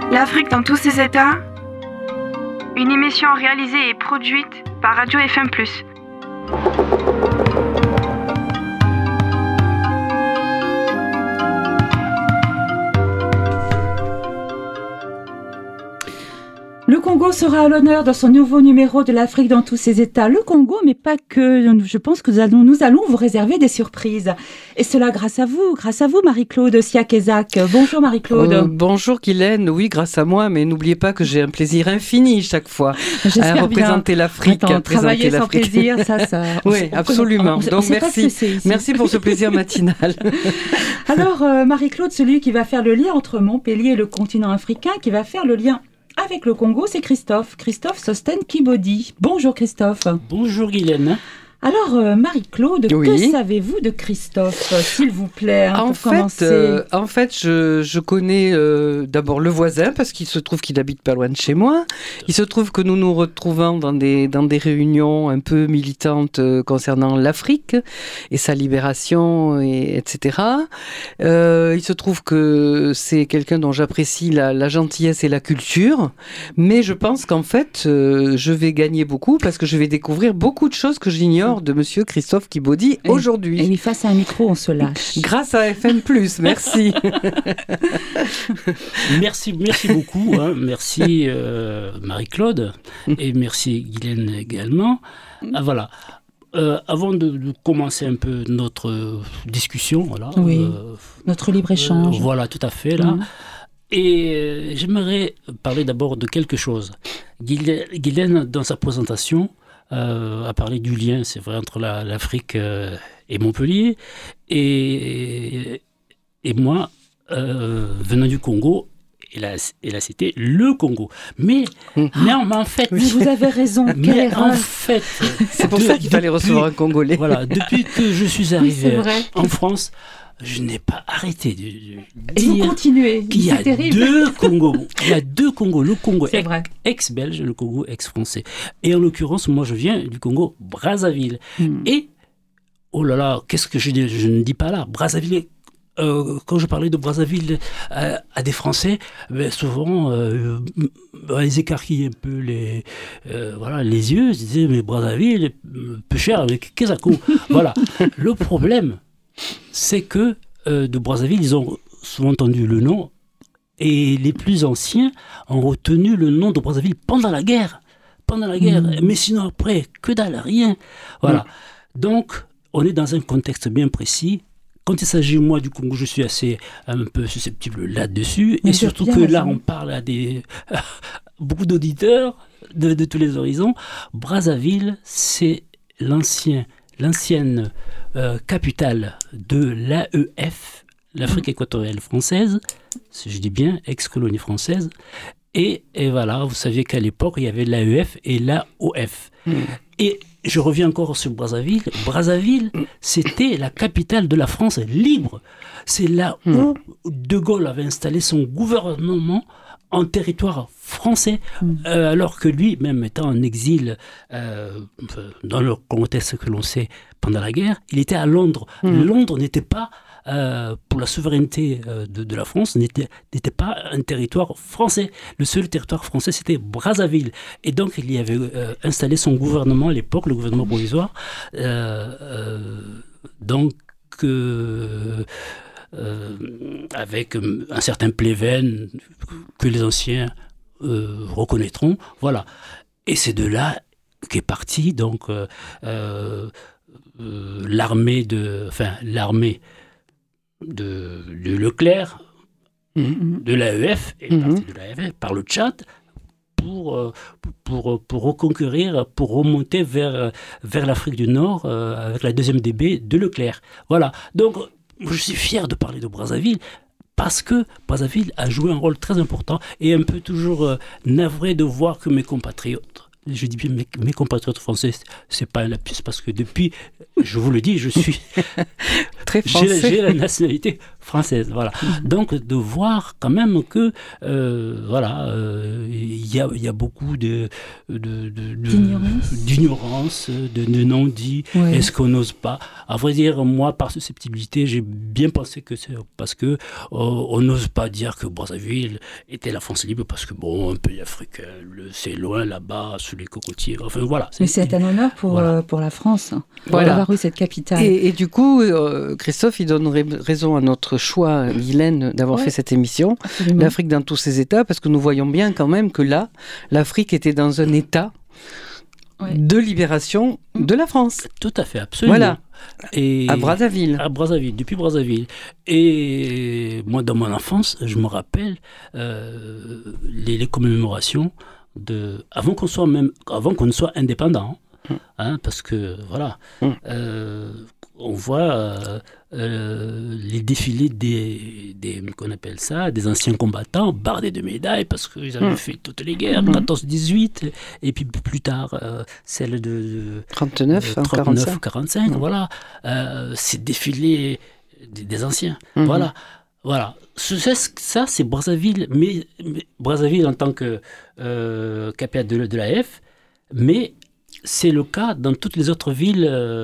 L'Afrique dans tous ses états. Une émission réalisée et produite par Radio FM+. Le Congo sera à l'honneur dans son nouveau numéro de l'Afrique dans tous ses états. Le Congo, mais pas que. Je pense que nous allons vous réserver des surprises. Et cela grâce à vous, Marie-Claude Siakezak. Bonjour Marie-Claude. Bonjour Guylaine, oui, grâce à moi, mais n'oubliez pas que j'ai un plaisir infini chaque fois à représenter l'Afrique. Travailler sans plaisir, ça. Oui, absolument. Donc merci pour ce plaisir matinal. Alors Marie-Claude, celui qui va faire le lien entre Montpellier et le continent africain, qui va faire le lien avec le Congo, c'est Christophe Sosten Kibodi. Bonjour Christophe. Bonjour Guylaine. Alors Marie-Claude, que savez-vous de Christophe, s'il vous plaît, en fait, je connais d'abord le voisin, parce qu'il se trouve qu'il habite pas loin de chez moi. Il se trouve que nous nous retrouvons dans des réunions un peu militantes concernant l'Afrique et sa libération, etc. Il se trouve que c'est quelqu'un dont j'apprécie la gentillesse et la culture, mais je pense qu'en fait, je vais gagner beaucoup, parce que je vais découvrir beaucoup de choses que j'ignore de Monsieur Christophe Kibodi aujourd'hui. Et face à un micro, on se lâche. Grâce à FM+, merci. merci beaucoup. Merci Marie-Claude et merci Guylaine également. Voilà. Avant de commencer un peu notre discussion, notre libre-échange. Voilà, tout à fait, là. Et j'aimerais parler d'abord de quelque chose. Guylaine, dans sa présentation, a parlé du lien, c'est vrai, entre l'Afrique et Montpellier. Et moi, venant du Congo, elle a cité le Congo. Mais en fait... Vous avez raison, quelle erreur. En fait... C'est pour ça qu'il fallait recevoir un Congolais. Voilà, depuis que je suis arrivé en France... Je n'ai pas arrêté de dire vous continuez. Qu'il y a deux Congos. Il y a deux Congos. Le Congo ex-belge et le Congo ex-français. Et en l'occurrence, moi, je viens du Congo Brazzaville. Et, oh là là, qu'est-ce que je ne dis pas là. Brazzaville, quand je parlais de Brazzaville à des Français, souvent, ils écarquillaient un peu les yeux. Ils disaient, mais Brazzaville, peu cher, avec qu'est-ce que ça. Voilà. Le problème, c'est que de Brazzaville, ils ont souvent entendu le nom, et les plus anciens ont retenu le nom de Brazzaville pendant la guerre. Mais sinon après, que dalle, rien. Voilà. Donc, on est dans un contexte bien précis. Quand il s'agit, moi, du Congo, je suis un peu susceptible là-dessus, et surtout que là, on parle à beaucoup d'auditeurs de tous les horizons. Brazzaville, c'est l'ancienne capitale de l'AEF, l'Afrique équatoriale française, si je dis bien, ex-colonie française. Et voilà, vous saviez qu'à l'époque, il y avait l'AEF et l'AOF. Et je reviens encore sur Brazzaville. Brazzaville, c'était la capitale de la France libre. C'est là où De Gaulle avait installé son gouvernement en territoire français, alors que lui, même étant en exil, dans le contexte que l'on sait pendant la guerre, il était à Londres. Londres n'était pas, pour la souveraineté de la France, n'était pas un territoire français. Le seul territoire français, c'était Brazzaville. Et donc, il y avait installé son gouvernement à l'époque, le gouvernement provisoire. Avec un certain Pleven que les anciens reconnaîtront, voilà. Et c'est de là qu'est partie donc l'armée de Leclerc, de l'AEF et partie de l'AEF par le Tchad pour reconquérir, pour remonter vers l'Afrique du Nord avec la deuxième DB de Leclerc. Voilà. Donc je suis fier de parler de Brazzaville parce que Brazzaville a joué un rôle très important et un peu toujours navré de voir que mes compatriotes, je dis bien mes compatriotes français, c'est pas un lapsus parce que depuis, je vous le dis, je suis très français. J'ai la nationalité française, voilà. Donc, de voir quand même que, il y a beaucoup d'ignorance, de non-dit. Ouais. Est-ce qu'on n'ose pas? À vrai dire, moi, par susceptibilité, j'ai bien pensé que c'est parce que on n'ose pas dire que Brazzaville était la France libre, parce que, bon, un pays africain, c'est loin là-bas, sous les cocotiers. Enfin, voilà. Mais c'est un honneur pour la France, d'avoir eu cette capitale. Et du coup, Christophe, il donne raison à notre choix, Guylaine, d'avoir fait cette émission. Absolument. L'Afrique dans tous ses états, parce que nous voyons bien quand même que là, l'Afrique était dans un état de libération de la France. Tout à fait, absolument. Voilà. Et à Brazzaville. Depuis Brazzaville. Et moi, dans mon enfance, je me rappelle les commémorations avant qu'on soit indépendant. Parce que, voilà, on voit les défilés qu'on appelle ça, des anciens combattants bardés de médailles parce qu'ils avaient fait toutes les guerres, 14-18, et puis plus tard, celle de 39-45, voilà, ces défilés des anciens, voilà. Ça, c'est Brazzaville, mais Brazzaville en tant que capitale de l'AF, mais c'est le cas dans toutes les autres villes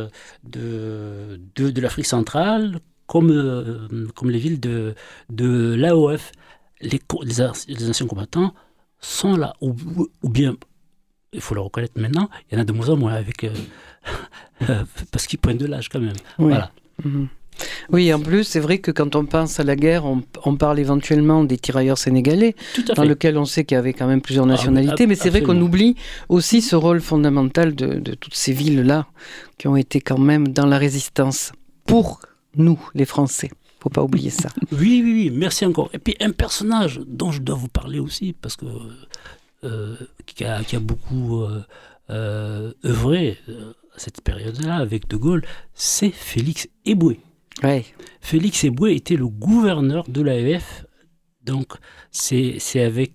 de l'Afrique centrale, comme les villes de l'AOF. Les anciens combattants sont là, ou bien, il faut le reconnaître maintenant, il y en a de moins en moins parce qu'ils prennent de l'âge quand même. Oui. Voilà. Oui, en plus, c'est vrai que quand on pense à la guerre, on parle éventuellement des tirailleurs sénégalais, dans lequel on sait qu'il y avait quand même plusieurs nationalités, mais c'est vrai qu'on oublie aussi ce rôle fondamental de toutes ces villes-là qui ont été quand même dans la résistance pour nous, les Français. Il ne faut pas oublier ça. Oui, merci encore. Et puis un personnage dont je dois vous parler aussi, parce que qui a beaucoup œuvré à cette période-là avec De Gaulle, c'est Félix Éboué. Ouais. Félix Éboué était le gouverneur de l'AEF, donc c'est avec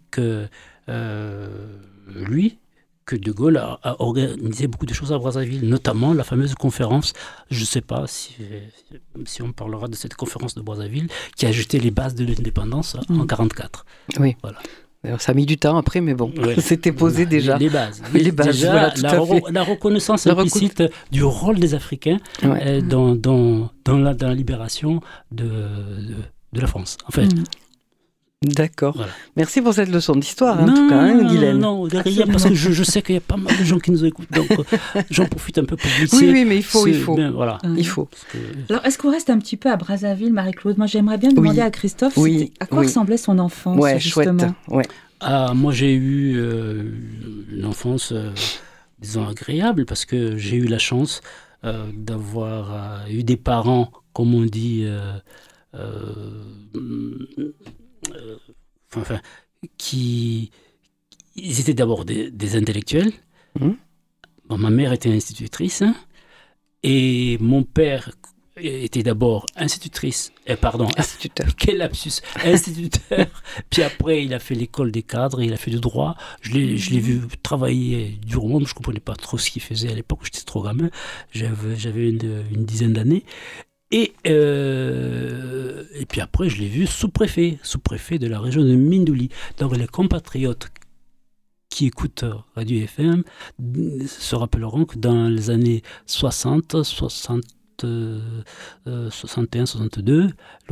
lui que De Gaulle a organisé beaucoup de choses à Brazzaville, notamment la fameuse conférence, je ne sais pas si on parlera de cette conférence de Brazzaville, qui a jeté les bases de l'indépendance en 1944. Oui. Voilà. Ça a mis du temps après, mais bon, c'était posé déjà. Les bases. Déjà, voilà, la reconnaissance implicite du rôle des Africains dans la libération de la France, en fait. D'accord. Voilà. Merci pour cette leçon d'histoire, en tout cas, Guylaine. Non, parce que je sais qu'il y a pas mal de gens qui nous écoutent, donc j'en profite un peu pour glisser. Oui, mais il faut. Voilà. Il faut. Alors, est-ce qu'on reste un petit peu à Brazzaville, Marie-Claude? Moi, j'aimerais bien demander à Christophe à quoi ressemblait son enfance, justement. Chouette. Moi, j'ai eu une enfance, disons, agréable, parce que j'ai eu la chance d'avoir eu des parents, comme on dit, ils étaient d'abord des intellectuels. Bon, ma mère était institutrice, et mon père était d'abord institutrice, instituteur. Quel lapsus, instituteur. Puis après, il a fait l'école des cadres, il a fait du droit. Je l'ai vu travailler durement, je ne comprenais pas trop ce qu'il faisait à l'époque, j'étais trop gamin, j'avais une dizaine d'années. Et puis après, je l'ai vu sous-préfet de la région de Mindouli. Donc les compatriotes qui écoutent Radio FM se rappelleront que dans les années 60, 61, 62,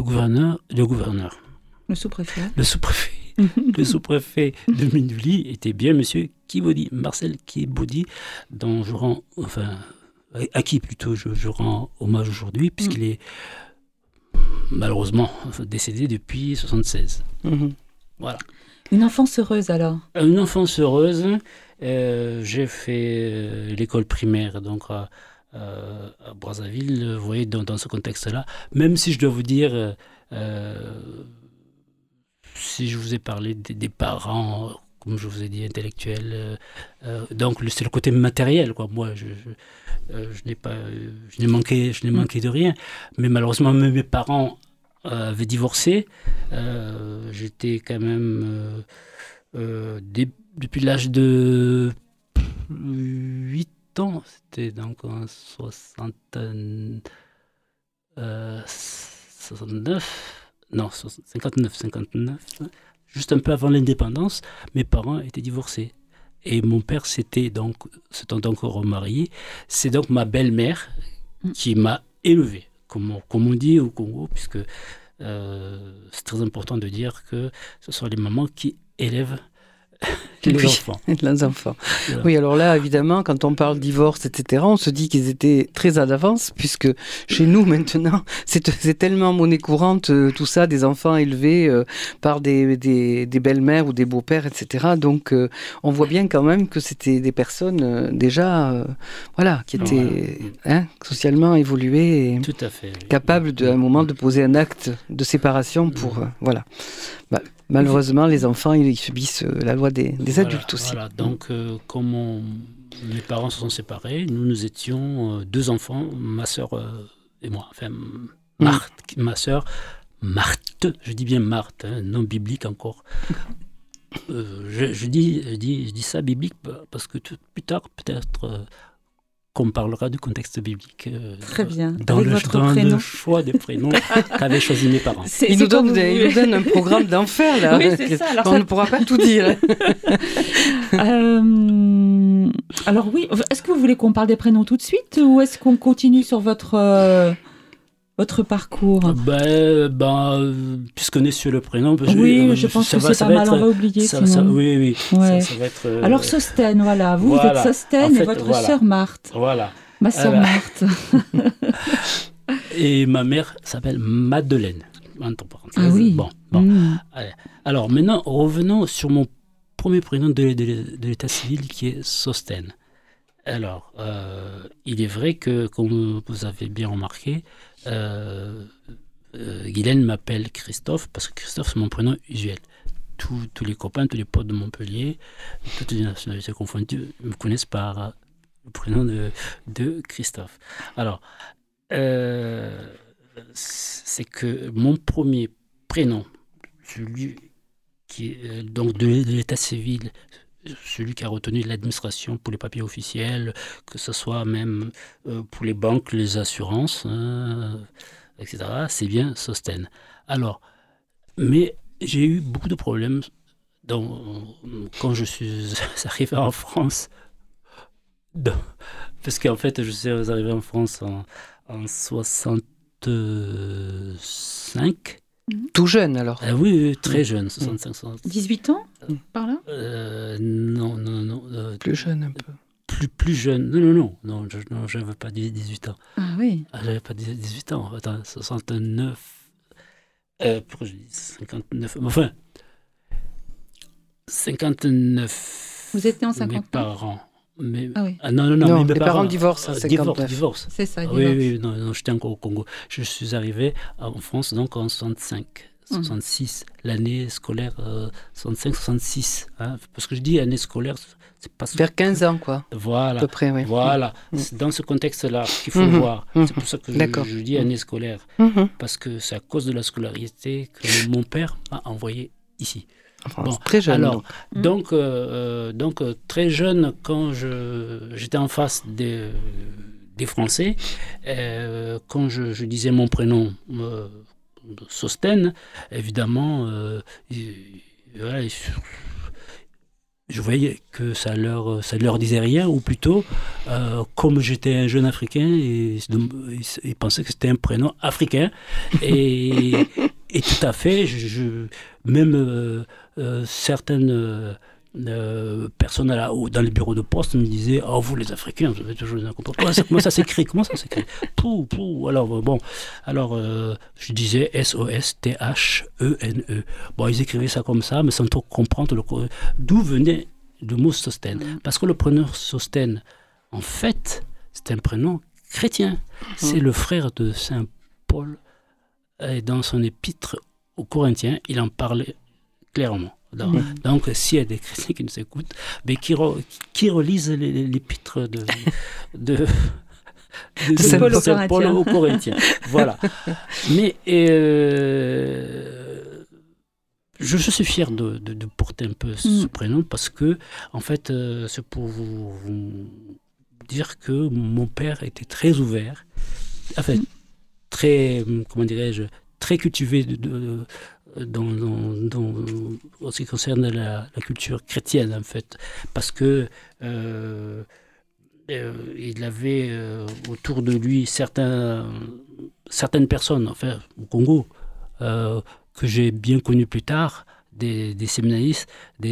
le sous-préfet de Mindouli était bien monsieur Kibodi, Marcel Kibodi, dont à qui plutôt je rends hommage aujourd'hui, puisqu'il est malheureusement décédé depuis 1976. Voilà. Une enfance heureuse alors? Une enfance heureuse. J'ai fait l'école primaire donc à Brazzaville, vous voyez, dans ce contexte-là. Même si je dois vous dire, si je vous ai parlé des parents, comme je vous ai dit, intellectuels, donc c'est le côté matériel, quoi. Moi, je n'ai manqué de rien, mais malheureusement mes parents avaient divorcé. J'étais quand même depuis l'âge de 8 ans, c'était donc en 69, non, 59, juste un peu avant l'indépendance, mes parents étaient divorcés. Et mon père s'était donc remarié. C'est donc ma belle-mère qui m'a élevé, comme on dit au Congo, puisque c'est très important de dire que ce sont les mamans qui élèvent les enfants. Les enfants. Voilà. Oui, alors là, évidemment, quand on parle divorce, etc., on se dit qu'ils étaient très à l'avance, puisque chez nous, maintenant, c'est tellement monnaie courante, tout ça, des enfants élevés par des belles-mères ou des beaux-pères, etc. Donc, on voit bien quand même que c'était des personnes déjà, qui étaient socialement évoluées et tout à fait, capables, à un moment, de poser un acte de séparation pour... Malheureusement, les enfants, ils subissent la loi des adultes aussi. Voilà, donc comme mes parents se sont séparés, nous étions 2 enfants, ma sœur et moi. Enfin, Marthe, ma sœur, Marthe, je dis bien Marthe, nom biblique encore. Je dis ça biblique parce que plus tard, peut-être... qu'on parlera du contexte biblique très bien. Dans le choix des prénoms qu'avaient choisi mes parents. Ils nous donnent un programme d'enfer, là. Oui, c'est ça. Alors, on ne pourra pas tout dire. Alors oui, est-ce que vous voulez qu'on parle des prénoms tout de suite ou est-ce qu'on continue sur votre parcours? Puisqu'on est sur le prénom... je pense que c'est pas mal, on va oublier sinon. Oui. Ouais. Ça va être... Alors Sostène, voilà. Vous êtes Sostène et votre sœur Marthe. Voilà. Ma sœur Marthe. Et ma mère s'appelle Madeleine, entre parenthèses. Ah oui. Bon. Alors maintenant, revenons sur mon premier prénom de l'état civil qui est Sostène. Alors, il est vrai que, comme vous avez bien remarqué, Guylaine m'appelle Christophe parce que Christophe c'est mon prénom usuel. Tous les copains, tous les potes de Montpellier, toutes les nationalités confondues me connaissent par le prénom de Christophe. Alors, c'est que mon premier prénom, celui qui est donc de l'état civil, celui qui a retenu l'administration pour les papiers officiels, que ce soit même pour les banques, les assurances, etc., c'est bien Sostène. Alors, mais j'ai eu beaucoup de problèmes quand je suis arrivé en France. Parce qu'en fait, je suis arrivé en France en 65. Tout jeune alors? Oui, très jeune, 65. 18 ans, par là? Non. Plus jeune un peu. Plus jeune. Non, je n'avais pas 18 ans. Ah oui. J'avais pas 18 ans. Attends, 69. Pourquoi je dis 59? Enfin, 59. Vous étiez en 59? Mes parents. Non, mes parents divorcent en 59. Divorce. C'est ça, Oui, non, j'étais encore au Congo. Je suis arrivé en France donc en 65, 66, l'année scolaire 65-66. Parce que je dis année scolaire, c'est pas... Vers 15 ans, quoi. Voilà. À peu près, oui. Voilà. C'est dans ce contexte-là qu'il faut voir. C'est pour ça que je dis année scolaire. Parce que c'est à cause de la scolarité que mon père m'a envoyé ici. Enfin, très jeune. Alors, donc très jeune, quand j'étais en face des Français, quand je disais mon prénom Sostène, évidemment, je voyais que ça leur disait rien, ou plutôt, comme j'étais un jeune Africain, ils pensaient que c'était un prénom africain, et tout à fait, même certaines personnes dans les bureaux de poste me disaient « Oh, vous les Africains, vous avez toujours un comportement. Comment ça s'écrit? Alors, je disais S-O-S-T-H-E-N-E. Bon, ils écrivaient ça comme ça, mais sans trop comprendre d'où venait le mot Sostène. Parce que le prénom Sostène, en fait, c'est un prénom chrétien. C'est le frère de Saint Paul. Et dans son épître aux Corinthiens, il en parlait clairement. Donc, s'il y a des chrétiens qui nous écoutent, mais qui relisent l'épître de Saint Paul aux Corinthiens. Voilà. Mais je suis fier de porter un peu ce prénom parce que, en fait, c'est pour vous dire que mon père était très ouvert. En fait, très, comment dirais-je, très cultivé en ce qui concerne la culture chrétienne, en fait, parce que il avait autour de lui certaines personnes, enfin, au Congo, que j'ai bien connues plus tard, des séminaristes,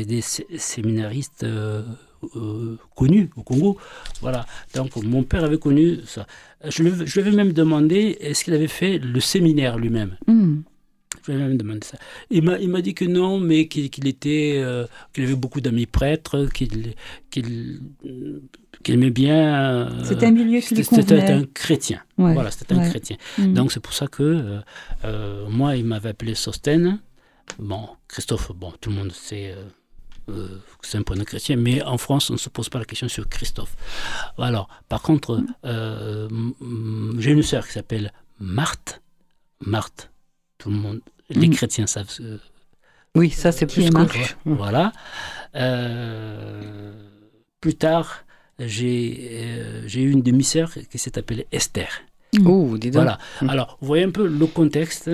connus au Congo. Voilà. Donc, mon père avait connu ça. Je lui avais même demandé est-ce qu'il avait fait le séminaire lui-même. Je lui avais même demandé ça. Il m'a dit que non, mais qu'il avait beaucoup d'amis prêtres, qu'il aimait bien. C'était un milieu qui lui convenait. C'était un chrétien. Ouais. Voilà, c'était un chrétien. Donc, c'est pour ça que moi, il m'avait appelé Sostène. Bon, Christophe, tout le monde sait c'est un prénom chrétien, mais en France, on ne se pose pas la question sur Christophe. Alors, par contre, j'ai une sœur qui s'appelle Marthe. Marthe, tout le monde, les chrétiens savent. Oui, ça c'est plus connu. Voilà. Plus tard, j'ai eu une demi-sœur qui s'est appelée Esther. Oh, dis donc. Voilà. Alors, vous voyez un peu le contexte.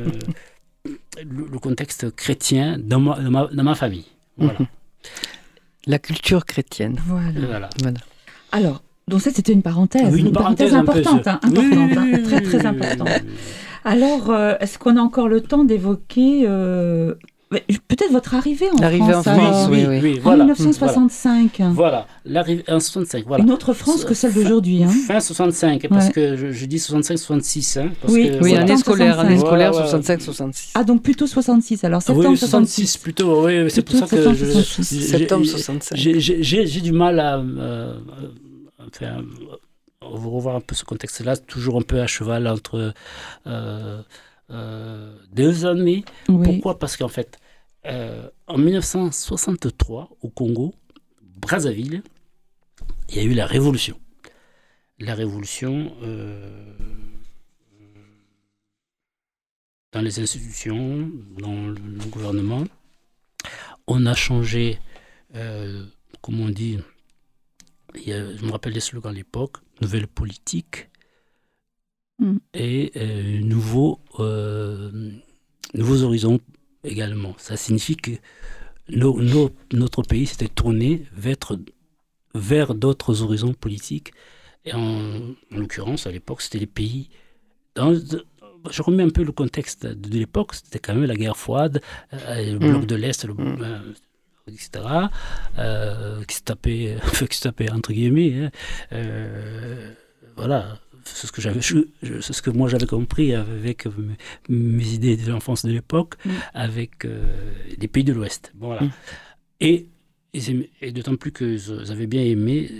Le contexte chrétien dans ma famille. Voilà. La culture chrétienne. Voilà. Alors, donc ça c'était une parenthèse. Oui, une parenthèse importante, oui. Très très importante. Alors, est-ce qu'on a encore le temps d'évoquer peut-être votre arrivée en France? Oui, en 1965. Voilà, l'arrivée en 65. Voilà. Une autre France que celle d'aujourd'hui. Fin 65, parce que je dis 65-66. Année scolaire 65-66. Ah, donc plutôt 66, alors septembre 66. Plutôt, oui, c'est pour ça que septembre 65. J'ai du mal à revoir un peu ce contexte-là, toujours un peu à cheval entre 2 années. Pourquoi ? Parce qu'en fait, en 1963, au Congo, Brazzaville, il y a eu la révolution. La révolution dans les institutions, dans le gouvernement. On a changé, comme on dit, je me rappelle les slogans à l'époque, nouvelle politique et nouveaux horizons également. Ça signifie que notre pays s'était tourné vers d'autres horizons politiques. Et en l'occurrence, à l'époque, c'était les pays... je remets un peu le contexte de l'époque, c'était quand même la guerre froide, le bloc de l'Est, etc., qui se tapait entre guillemets. Voilà, c'est ce que moi j'avais compris avec mes idées de l'enfance de l'époque, avec les pays de l'Ouest. Voilà. Et d'autant plus que j'avais bien aimé,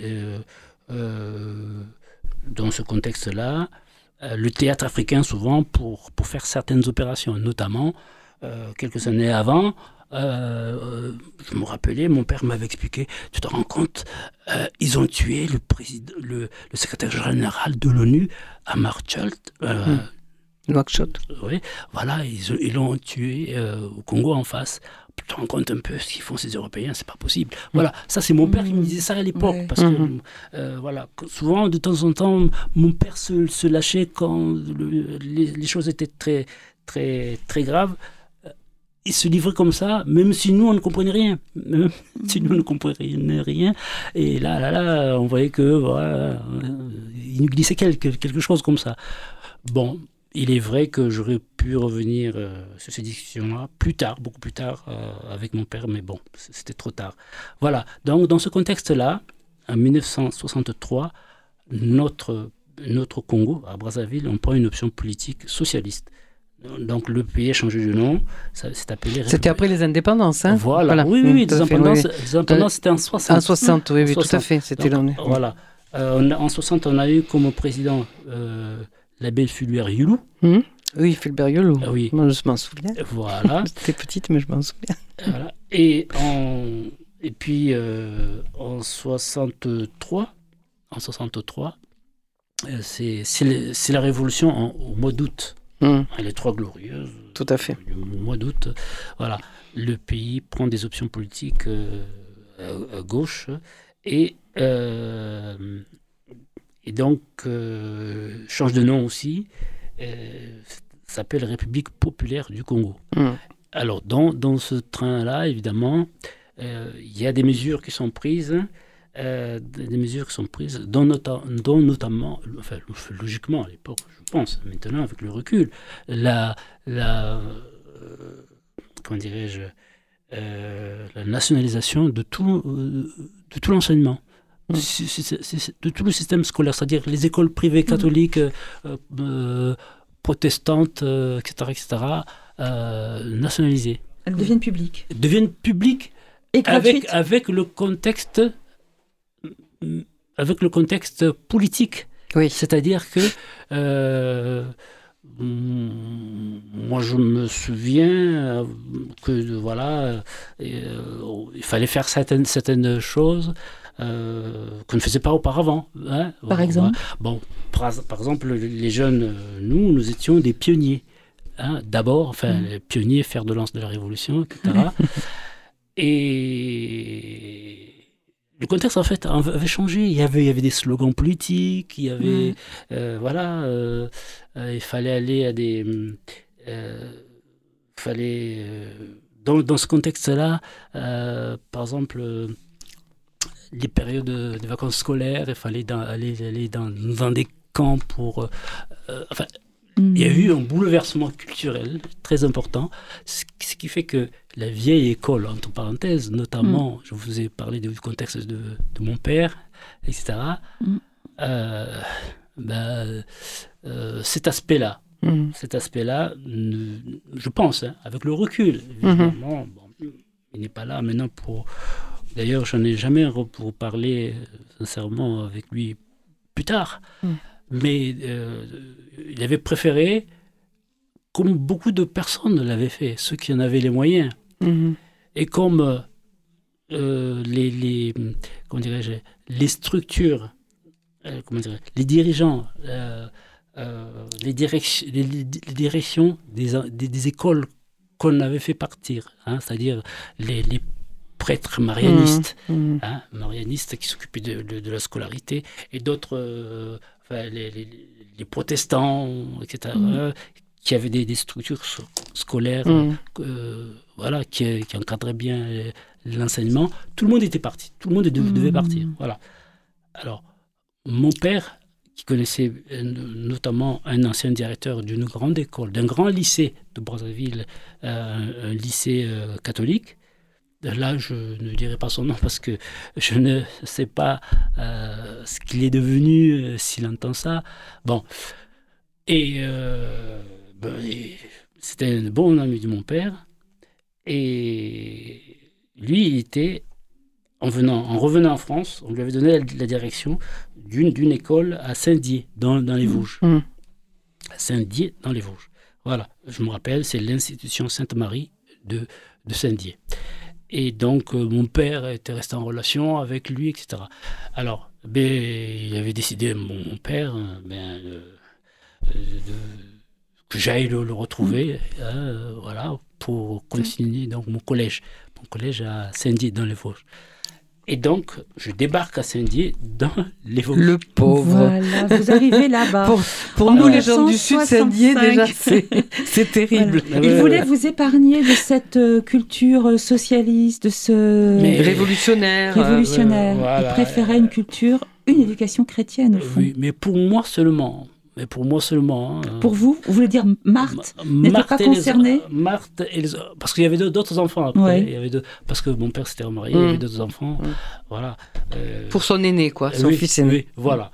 dans ce contexte-là, le théâtre africain souvent pour faire certaines opérations, notamment quelques années avant. Je me rappelais, mon père m'avait expliqué, tu te rends compte, ils ont tué le secrétaire général de l'ONU à Nouakchott. Oui, voilà, ils l'ont tué au Congo en face. Tu te rends compte un peu ce qu'ils font ces Européens, c'est pas possible. Voilà, ça c'est mon père qui me disait ça à l'époque, parce que voilà, souvent de temps en temps, mon père se lâchait quand les choses étaient très, très, très graves. Il se livrait comme ça, même si nous, on ne comprenait rien. Et là, on voyait que voilà, il nous glissait quelque chose comme ça. Bon, il est vrai que j'aurais pu revenir sur ces discussions-là beaucoup plus tard, avec mon père, mais bon, c'était trop tard. Voilà, donc dans ce contexte-là, en 1963, notre Congo, à Brazzaville, on prend une option politique socialiste. Donc le pays a changé de nom, ça s'est appelé... C'était après les indépendances, hein? Voilà. Oui, les indépendances, c'était en 60. En 60, oui, tout à fait, c'était l'année. Voilà. En 60, on a eu comme président l'abbé Fulbert Yulu. Oui, Fulbert Yulu. Oui. Moi, je m'en souviens. Voilà. J'étais petite, mais je m'en souviens. Voilà. Et puis, en 63, c'est la révolution au mois d'août. Les Trois Glorieuses. Tout à fait. Au mois d'août, voilà, le pays prend des options politiques à gauche et donc change de nom aussi. s'appelle République populaire du Congo. Alors, dans ce train-là, évidemment, il y a des mesures qui sont prises, dont notamment, enfin, logiquement à l'époque, je pense, maintenant avec le recul, comment dirais-je, la nationalisation de tout l'enseignement. De tout le système scolaire, c'est-à-dire les écoles privées catholiques, protestantes, etc., nationalisées. Elles deviennent publiques. Et gratuites. Avec le contexte politique. Oui. C'est-à-dire que moi je me souviens que voilà, il fallait faire certaines choses qu'on ne faisait pas auparavant. Hein, par exemple par exemple, les jeunes, nous étions des pionniers. Hein, d'abord, les pionniers, fers de lance de la Révolution, etc. Et le contexte, en fait, avait changé. Il y avait des slogans politiques, il y avait... il fallait aller à des... dans ce contexte-là, par exemple... les périodes de vacances scolaires, il fallait aller dans des camps pour... il y a eu un bouleversement culturel très important, ce qui fait que la vieille école, entre parenthèses, notamment, je vous ai parlé du contexte de mon père, etc., cet aspect-là, je pense, avec le recul, évidemment, il n'est pas là maintenant pour... D'ailleurs, je n'en ai jamais reparlé sincèrement avec lui plus tard. Mais il avait préféré, comme beaucoup de personnes l'avaient fait, ceux qui en avaient les moyens. Et comme les structures, les dirigeants, les directions des écoles qu'on avait fait partir, hein, c'est-à-dire les prêtres marianistes, marianistes qui s'occupaient de la scolarité, et d'autres, les protestants, etc., qui avaient des structures scolaires qui encadraient bien l'enseignement. Tout le monde était parti, tout le monde devait partir. Voilà. Alors, mon père, qui connaissait notamment un ancien directeur d'une grande école, d'un grand lycée de Brazzaville, un lycée catholique. Là, je ne dirai pas son nom parce que je ne sais pas ce qu'il est devenu s'il entend ça. Bon. Et c'était un bon ami de mon père. Et lui, il était, en revenant en France, on lui avait donné la direction d'une école à Saint-Dié, dans les Vosges. À Saint-Dié, dans les Vosges. Voilà, je me rappelle, c'est l'institution Sainte-Marie de Saint-Dié. Et donc, mon père était resté en relation avec lui, etc. Alors, il avait décidé, mon père, que j'aille le retrouver, pour continuer donc, mon collège à Saint-Dié, dans les Vosges. Et donc, je débarque à Saint-Dié, dans les Vosges. Le pauvre. Voilà, vous arrivez là-bas. Pour nous, les gens du Sud, Saint-Dié, déjà, c'est terrible. Voilà. Il voulait vous épargner de cette culture socialiste, de ce... Révolutionnaire. Il préférait une éducation chrétienne, au fond. Oui, mais pour moi seulement. Pour vous voulez dire Marthe n'était pas concernée? Marthe et parce qu'il y avait d'autres enfants après. Ouais. Parce que mon père s'était remarié, il y avait d'autres enfants. Voilà. Pour son aîné, quoi, son fils aîné. Oui, voilà.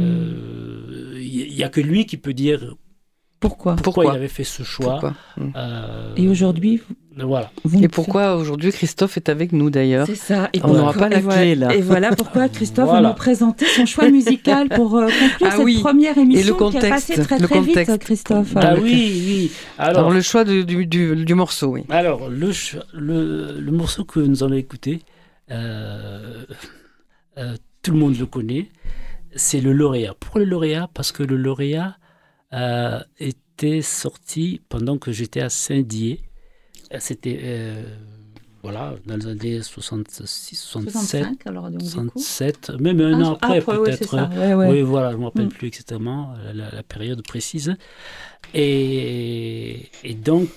Il n'y a que lui qui peut dire pourquoi il avait fait ce choix. Et aujourd'hui, voilà. Et pourquoi aujourd'hui Christophe est avec nous d'ailleurs? C'est ça. On n'aura pas la clé là. Et voilà pourquoi Christophe va nous présenter son choix musical pour conclure cette première émission. Et le contexte, qui a passé très vite, Christophe. Oui. Alors le choix du morceau, oui. Alors le morceau que nous allons écouter, tout le monde le connaît, c'est le lauréat. Pourquoi le lauréat? Parce que le lauréat était sorti pendant que j'étais à Saint-Dié. C'était voilà, dans les années 66, 65, alors, donc, 67, même un an après peut-être. Oui, voilà, je ne me rappelle plus exactement la période précise. Et donc,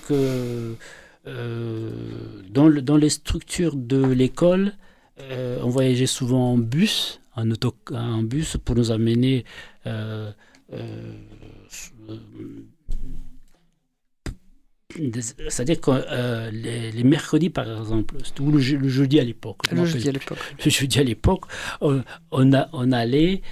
dans les structures de l'école, on voyageait souvent en bus, en bus pour nous amener c'est-à-dire que les mercredis, par exemple, ou le jeudi à l'époque. Le jeudi à l'époque, on allait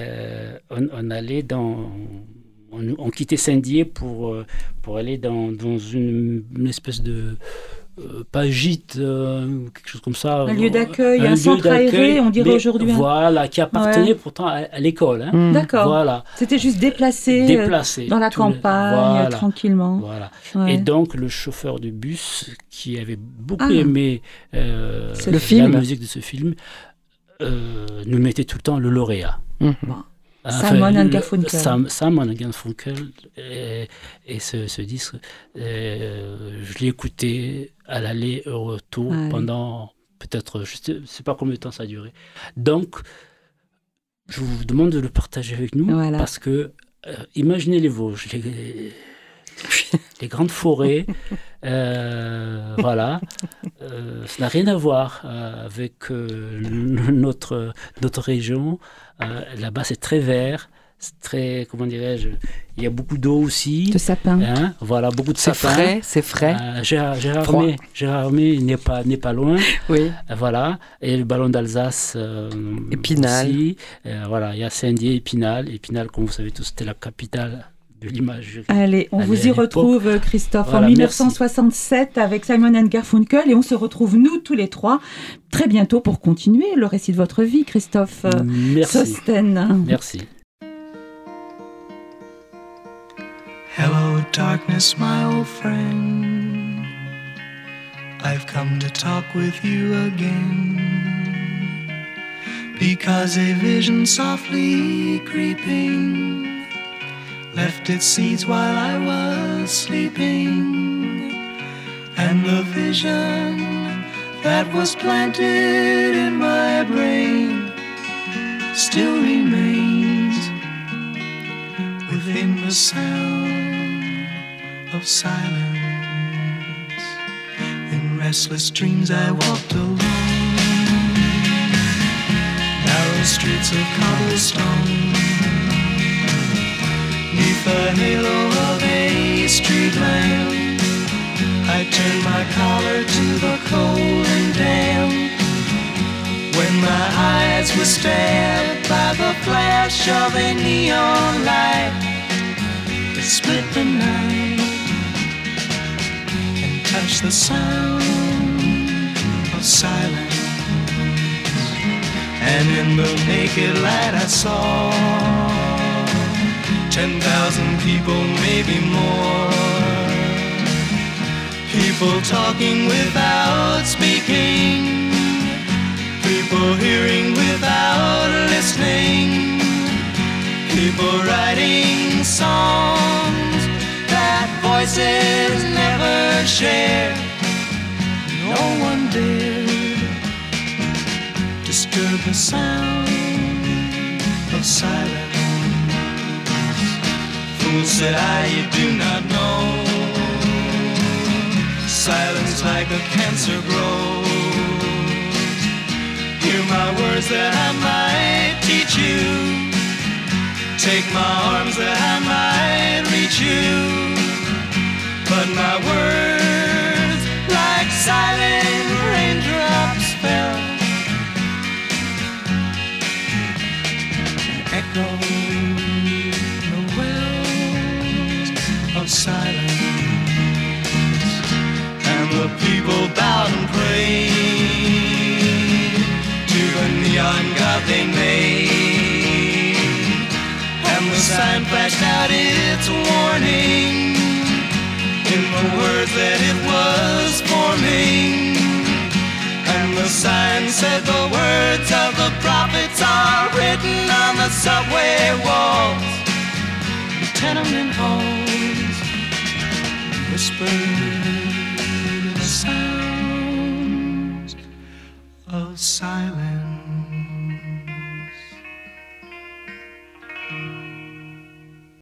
on quittait Saint-Dié pour aller dans une espèce de pas gîte, quelque chose comme ça. Un lieu d'accueil, un centre aéré, on dirait aujourd'hui. Voilà, qui appartenait pourtant à l'école. Hein. D'accord. Voilà. C'était juste déplacé dans la campagne, tranquillement. Voilà. Ouais. Et donc, le chauffeur du bus, qui avait beaucoup aimé la musique de ce film, nous mettait tout le temps le lauréat. Bon. Simon and Garfunkel. Simon and Garfunkel et ce disque, je l'ai écouté à l'aller et au retour pendant peut-être, je ne sais pas combien de temps ça a duré. Donc, je vous demande de le partager avec nous parce que imaginez les Vosges, les grandes forêts, voilà, ça n'a rien à voir avec notre région. Là-bas, c'est très vert, c'est très, comment dirais-je, il y a beaucoup d'eau aussi. De sapins. Hein, voilà, beaucoup de sapins. C'est frais. Gérard Armé n'est pas loin. Oui. Voilà, et le ballon d'Alsace Épinal. Aussi. Voilà, il y a Saint-Dié, Épinal. Épinal, comme vous savez tous, c'était la capitale de l'imagerie. Allez, on vous y retrouve, Christophe, en 1967 avec Simon and Garfunkel, et on se retrouve, nous, tous les trois, très bientôt pour continuer le récit de votre vie, Christophe Sosten. Merci. Hello, darkness, my old friend. I've come to talk with you again, because a vision softly creeping left its seeds while I was sleeping, and the vision that was planted in my brain still remains within the sound of silence. In restless dreams I walked alone, narrow streets of cobblestone, neath the halo of a street lamp. I turned my collar to the cold and damp, when my eyes were stabbed by the flash of a neon light that split the night and touched the sound of silence. And in the naked light I saw 10,000 people, maybe more, people talking without speaking, people hearing without listening, people writing songs that voices never share. No one dared disturb the sound of silence. Fool, said I, you do not know, silence like a cancer grows. Hear my words that I might teach you, take my arms that I might reach you, but my words like silent raindrops fell, echoed the wells of silence. And the people bowed and prayed to the neon god they made, and the sign flashed out its warning in the words that it was forming. And the sign said the words of the prophets are written on the subway walls, the tenement halls, whispered the sound silent.